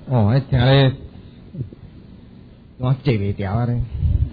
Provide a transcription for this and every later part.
哦，还听咧，我戒袂掉啊咧，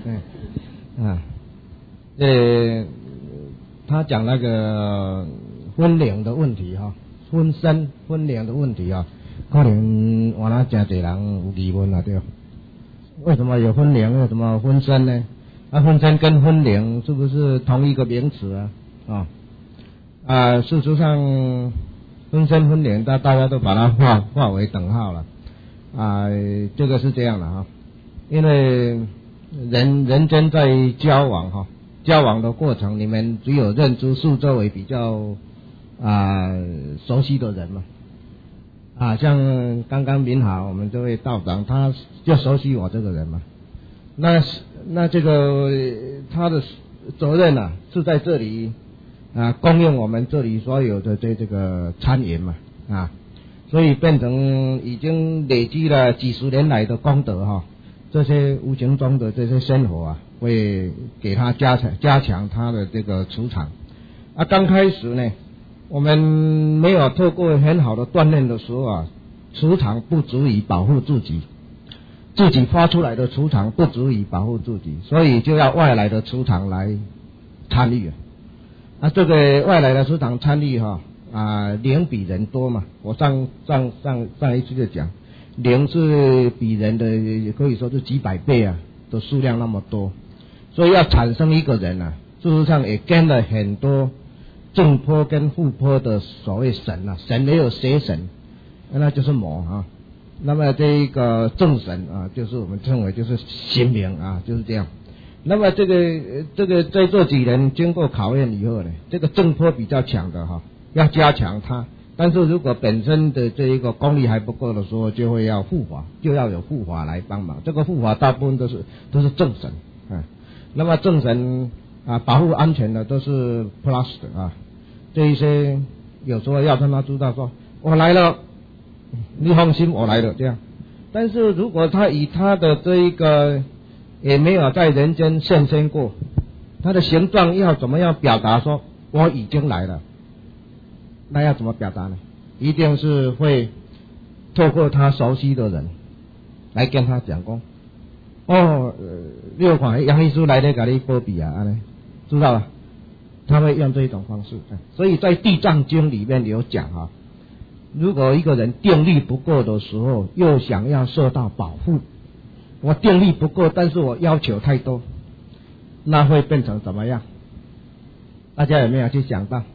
他讲那个婚龄的问题哈，婚龄的问题啊，可能我那真侪人有疑问啊，对吧？为什么有婚龄，为什么婚生呢？婚生跟婚龄是不是同一个名词啊？事实上，婚生婚龄大家都把它划为等号了这个是这样的哈，因为人间在交往的过程，你们只有认知四周围比较熟悉的人嘛像刚刚明好我们这位道长，他就熟悉我这个人嘛，那这个他的责任是在这里供应我们这里所有的这个餐饮嘛所以变成已经累积了几十年来的功德这些无形中的这些生活会给他加强他的这个磁场刚开始呢，我们没有透过很好的锻炼的时候磁场不足以保护自己发出来的磁场不足以保护自己，所以就要外来的磁场来参与这个外来的磁场参与灵比人多嘛，我上一次就讲，灵是比人的可以说是几百倍的数量那么多，所以要产生一个人事实上也跟了很多正波跟负波的所谓神神也有邪神，那就是魔那么这个正神就是我们称为就是神明就是这样。那么这个在这几人经过考验以后呢，这个正波比较强的要加强它，但是如果本身的这一个功力还不够的时候，就会要护法，就要有护法来帮忙。这个护法大部分都是正神那么正神保护安全的都是 plus 的这一些有时候要让他知道说我来了，你放心我来了这样。但是如果他以他的这一个也没有在人间现身过，他的形状要怎么样表达说我已经来了，那要怎么表达呢？一定是会透过他熟悉的人来跟他讲过你有看杨医师来给你保庇知道了，他会用这种方式所以在地藏经里面有讲如果一个人定力不够的时候，又想要受到保护，我定力不够，但是我要求太多，那会变成怎么样？大家有没有去想到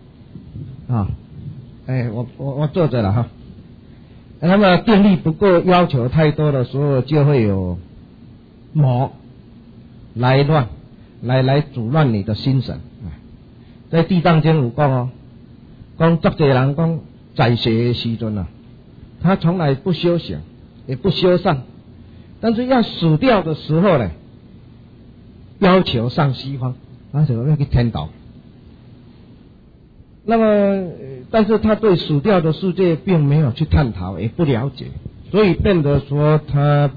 我坐着了那么定力不够，要求太多的时候，就会有魔来阻乱你的心神在地藏经有讲讲这些人讲在世的时阵他从来不修行也不修善，但是要死掉的时候呢，要求上西方，要去天道。那么但是他对死掉的世界并没有去探讨，也不了解，所以变得说他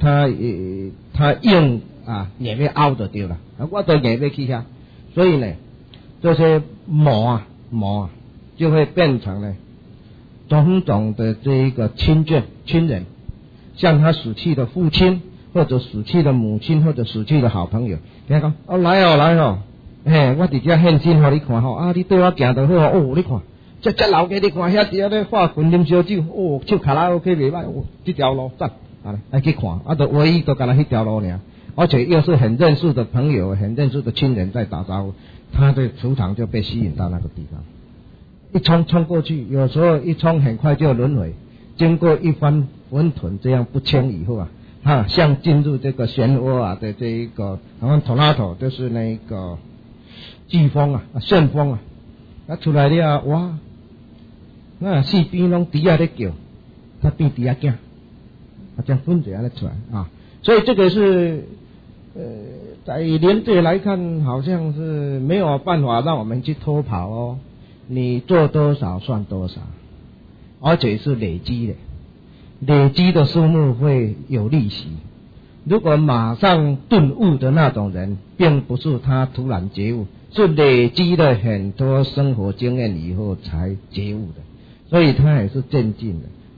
硬也被凹的丢了我都也被去所以呢这些魔就会变成呢种种的这一个亲人，像他死去的父亲，或者死去的母亲，或者死去的好朋友，你讲来我直接献身给你看你对我行得好你看这老家你看遐底下咧化群啉烧酒唱卡拉 OK 袂歹这条路赞来去看就唯一都干那一条路而而且又是很认识的朋友，很认识的亲人在打招呼，他的磁场就被吸引到那个地方，一冲过去，有时候一冲很快就轮回，经过一番混沌这样不清以后像进入这个漩涡的这一个，然后 tornado 就是那个飓风旋风出来了哇，那四边拢猪在叫，他变猪仔囝这样分解出来所以这个是在连队来看好像是没有办法让我们去偷跑你做多少算多少，而且是累积的数目会有利息。如果马上顿悟的那种人，并不是他突然觉悟，是累积了很多生活经验以后才觉悟的，所以他也是渐进的，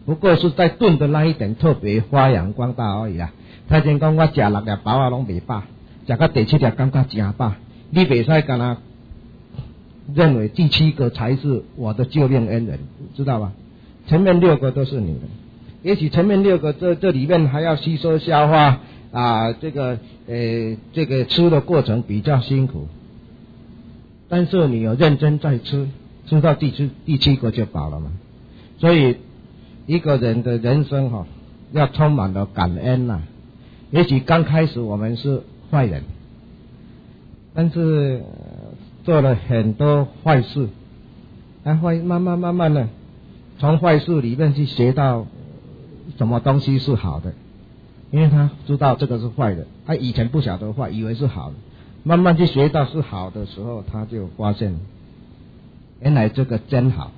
不过是在炖的那一点特别发扬光大而已啦。太前讲我吃6粒包啊拢袂饱，吃到第7粒感觉真饱，你袂使干那认为第7个才是我的救命恩人，知道吧？前面6个都是你的，也许前面6个这里面还要吸收消化啊，这个吃的过程比较辛苦，但是你有认真在吃到第7个就饱了嘛。所以一个人的人生要充满了感恩呐。也许刚开始我们是坏人，但是做了很多坏事，然后慢慢的从坏事里面去学到什么东西是好的，因为他知道这个是坏的，他以前不晓得坏，以为是好的，慢慢去学到是好的时候，他就发现原来这个真好，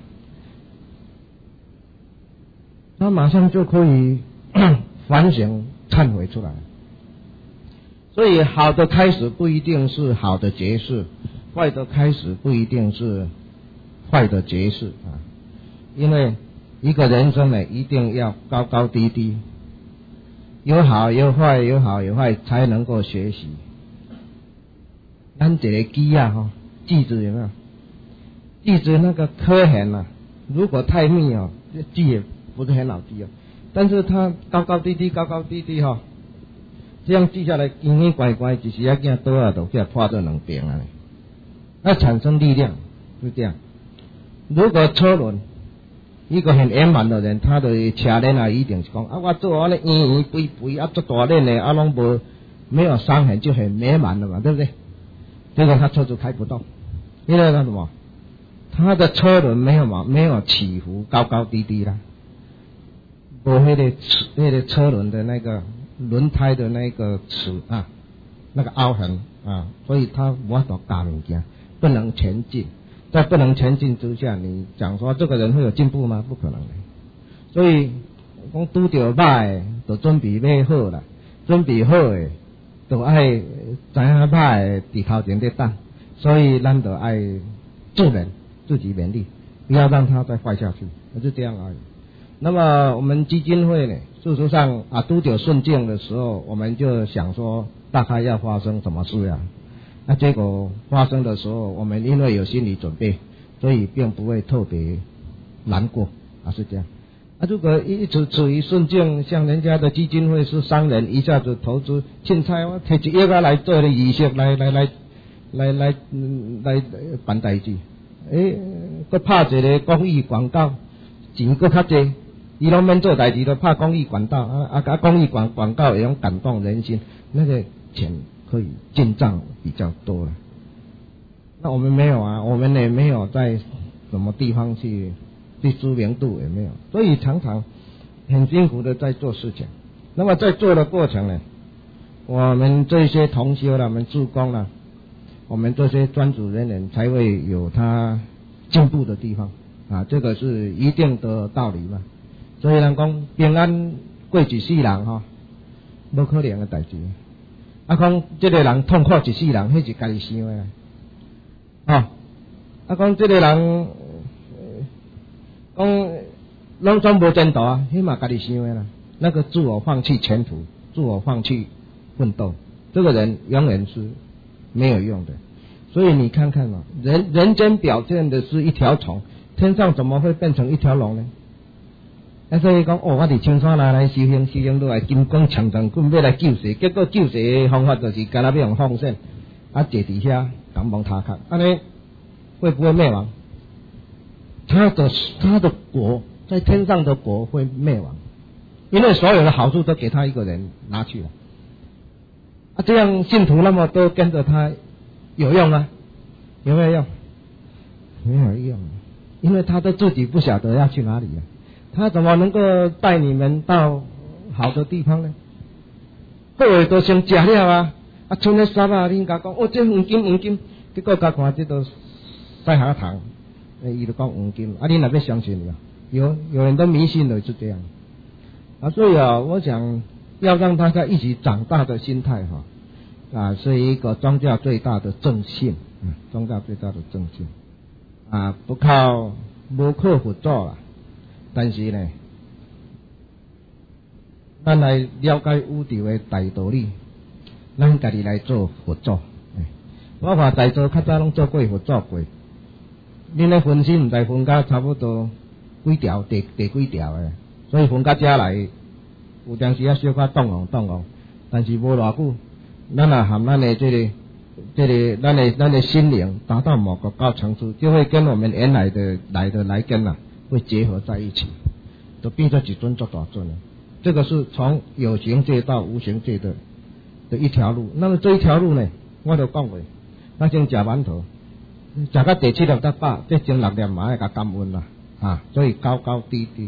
他马上就可以反省忏悔出来。所以好的开始不一定是好的结束，坏的开始不一定是坏的结束啊。因为一个人生呢，一定要高高低低，有好有坏，有好有坏，才能够学习。咱这个鸡啊句子有没有？句子那个刻痕啊，如果太密记也不是很好记但是它高高低低高高低低这样记下来奇奇怪怪，一时仔倒啊就给破做2边啊，那产生力量是这样。如果车轮一个很圆满的人，他的车轮啊一定是讲我做安尼圆肥肥做大轮的拢没有伤痕就很美满了嘛，对不对？结果他车子开不动，因为他什么？他的车轮没有起伏，高高低低啦，无那个车轮的那个轮胎的那个齿啊，那个凹痕啊，所以他无法度搞物件，不能前进。在不能前进之下，你讲说这个人会有进步吗？不可能的。所以讲拄到歹的，就准备要好啦，准备好的，就爱知影歹的伫头前在等。所以咱就爱自己勉励，不要让它再坏下去，就这样而已。那么我们基金会呢，事实上拄到顺境的时候，我们就想说大概要发生什么事呀？那结果发生的时候，我们因为有心理准备，所以并不会特别难过是这样。如果一直处于顺境，像人家的基金会是商人，一下子投资凊彩我摕1亿来做的仪式来办代志，搁拍一个公益广告，钱搁较济，伊拢免做代志，都拍公益广告公益广告也用感动人心，那个钱可以进账比较多了。那我们没有我们也没有在什么地方去知名度也没有，所以常常很辛苦的在做事情。那么在做的过程呢，我们这些同修我们志工我们这些专职人员才会有他进步的地方这个是一定的道理嘛。所以人讲平安过一世人无可能的代志。讲这个人痛苦一世人，迄是家己想的讲这个人讲拢总无前途迄嘛家己想的啦。那个自我放弃前途，自我放弃奋斗，这个人永远是没有用的。所以你看看人间表现的是一条虫，天上怎么会变成一条龙呢？所以讲我伫青山来修行落来金光长长棍要来救世，结果救世的方法就是干那要用放线坐伫遐感蒙他看，安尼会不会灭亡？他的国在天上的国会灭亡，因为所有的好处都给他一个人拿去了这样信徒那么多跟着他有用吗？有没有用？没有用，因为他都自己不晓得要去哪里他怎么能够带你们到好的地方呢？好的都先吃了剩的沙巴恁甲讲这黄金，结果甲看这都塞下糖，伊就讲黄金你哪要相信有人都迷信了是这样所以我想要让大家一起长大的心态是一个宗教最大的正信宗教最大的正信不靠辅助但是呢咱来了解宇宙的大道理，咱家己来做佛祖。我看在座较早拢做过佛祖过，恁咧分析毋知分甲差不多几条，第几条诶，所以分甲遮来，有当时啊小可动动，但是无偌久，咱也含咱的咱的心灵达到某个高层次，就会跟我们原来的来根啊，会结合在一起，就变成一尊做大尊了。这个是从有形界到无形界的一条路。那么这一条路呢，我就讲过，咱先食馒头，食到第7粒得饱，这前6粒嘛要甲感恩啦啊，所以高高低低。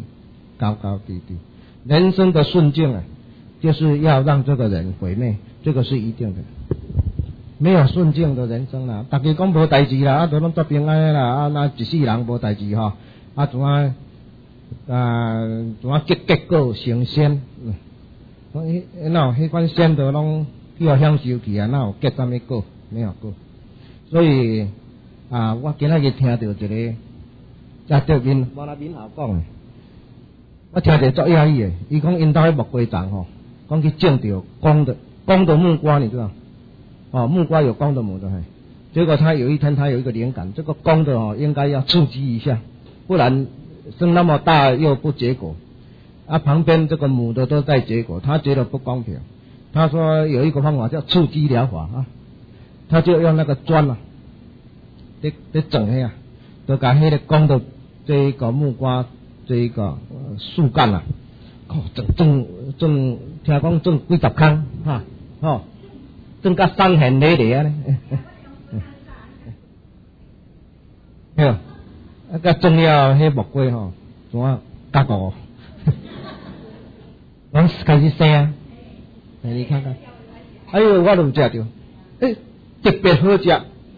人生的顺境啊，就是要让这个人毁灭，这个是一定的。没有顺境的人生啦，大家讲无代志啦，啊，都拢作平安啦，啊，那一世人无代志吼，啊，怎啊结果成仙，迄款仙都拢叫享受去啊，哪有结什么果？没有果。所以啊，我今仔日听到一个在对面无那面校讲的，我听着足讶异的，伊讲因兜迄木瓜厂吼，讲去种着公的木瓜，你知道？哦，木瓜有公的母的，结果他有一天他有一个灵感，这个公的哦应该要刺激一下，不然生那么大又不结果，啊旁边这个母的都在结果，他觉得不公平。他说有一个方法叫刺激疗法啊，他就用那个砖啊，在整下，就把那个公的这一个木瓜这一个树干啊，种听讲种几十坑哈，哦。种甲伤痕累累啊呢，对，啊甲种了迄木瓜吼，怎啊结果，拢开始生啊，你看看，哎呦，我都有食着，特别好食，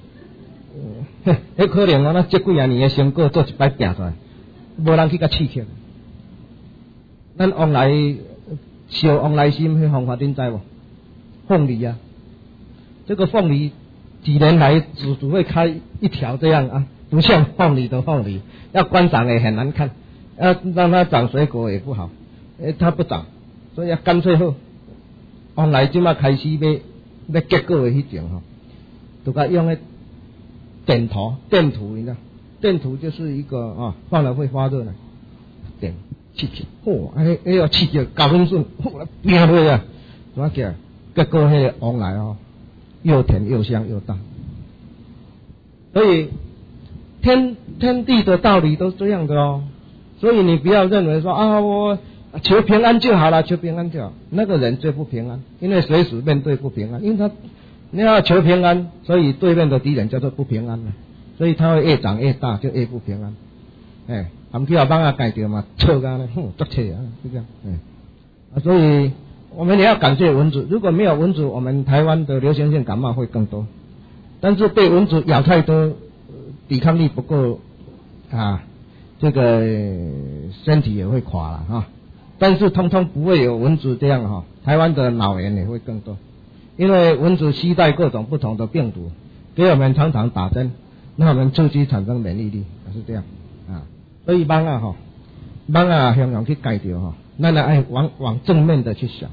迄可能我那这几啊年的成果做一摆拼出来，无人去甲刺激。咱往来烧往来心迄方法恁知无？凤梨啊。这个凤梨几年来只会开一条这样啊，不像凤梨的凤梨，要观赏也很难看，要让它长水果也不好，它不长，所以要干脆后，往来即马开始要结果的迄种哈，都甲用个电土，你知道？电土就是一个啊，放了会发热的电刺激，要刺激9分钟，拼落啊，怎啊叫？结果迄个往来哦。又甜又香又大，所以天地的道理都这样的哦。所以你不要认为说啊，我求平安就好了，求平安就好。那个人最不平安，因为随时面对不平安，因为你要求平安，所以对面的敌人叫做不平安了，所以他会越长越大，就越不平安。他们去帮他改掉嘛，臭干了，作切啊，就这样。所以。我们也要感谢蚊子，如果没有蚊子，我们台湾的流行性感冒会更多。但是被蚊子咬太多，抵抗力不够啊，这个身体也会垮了哈。但是通通不会有蚊子这样哈，台湾的脑炎也会更多，因为蚊子携带各种不同的病毒，给我们常常打针，让我们刺激产生免疫力，是这样啊。所以帮向阳去改掉哈，咱爱往正面的去想。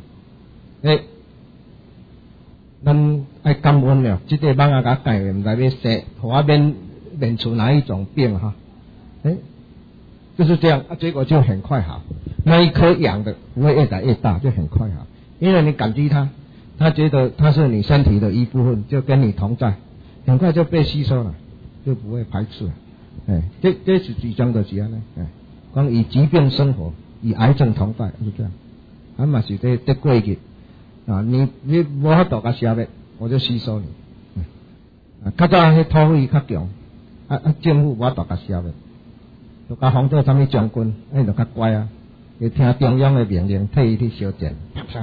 咱爱感恩了，这个网甲改，唔知要说，互我免除哪一种病哈？就是这样，结果就很快好。那一颗养的不会越来越大，就很快好，因为你感激它，它觉得它是你身体的一部分，就跟你同在，很快就被吸收了，就不会排斥了。这是几种的这样呢？讲与疾病生活，与癌症同在，是这样。嘛是这过去。啊，你无法度甲消灭，我就吸收你。较早迄土匪较强，政府无法度甲消灭，就甲封做啥物将军，就较乖啊，要听中央的命令，替伊去烧钱，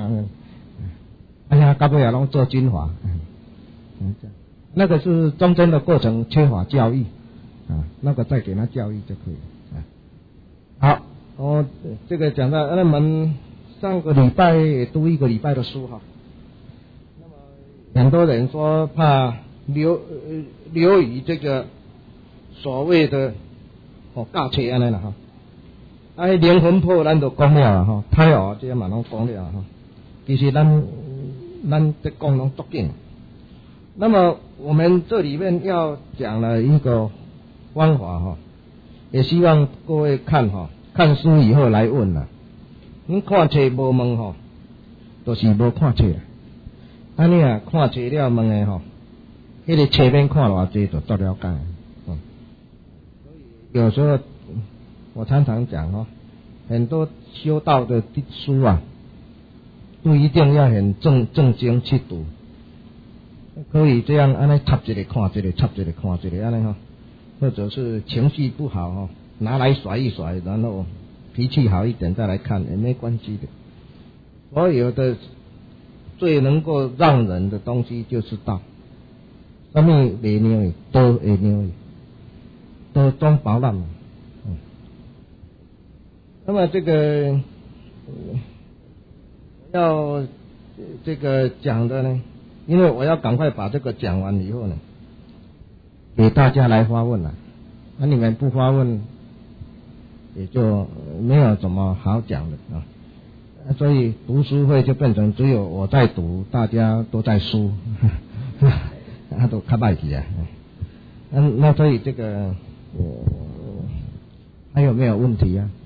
到尾也拢做军阀。那个是中间的过程缺乏教育啊，那个再给他教育就可以了。好，我这个讲到我们。上个礼拜也读一个礼拜的书哈，那么很多人说怕流于这个所谓的尬吹安尼啦哈， 灵魂魄咱都讲了啊哈，胎儿这些嘛拢讲了哈。其实咱这讲拢足紧。那么我们这里面要讲了一个方法哈，也希望各位看哈，看书以后来问啦。你看册无问哈，就是无看册啦。安尼啊，看册了问的哈，迄个册面看偌济就足了解。有时候我常常讲哈，很多修道的书啊，不一定要很正经去读。可以这样，安尼插一个看一个，插一个看一个，安尼哈，或者是情绪不好哈，拿来甩一甩，然后脾气好一点再来看也没关系的。所有的最能够让人的东西就是道，什么袂让伊，都会让伊，都总包揽。那么这个要这个讲的呢？因为我要赶快把这个讲完以后呢，给大家来发问了。那你们不发问，也就没有什么好讲的啊。所以读书会就变成只有我在读，大家都在输，那都较歹去啊。那所以这个还有没有问题啊？